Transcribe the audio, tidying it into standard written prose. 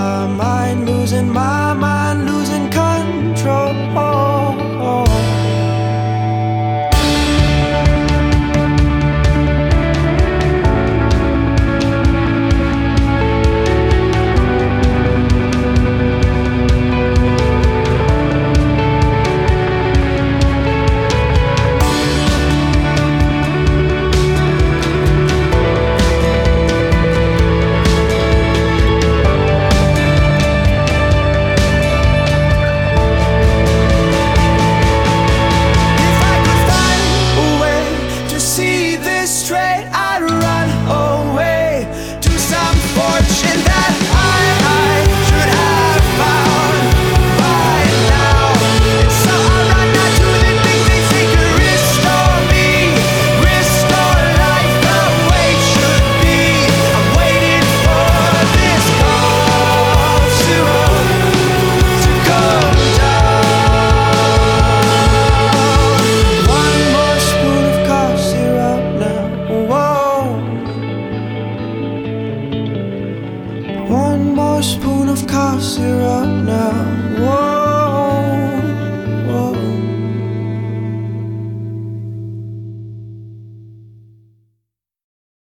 my mind, losing control. Straight, I'd run away to some fortune that I should have found by now. And so I run now to the things they say could restore me, restore life the way it should be. I'm waiting for this cough syrup to come down. One more spoon of cough syrup now. Whoa. One more spoon of cough syrup now. Whoa.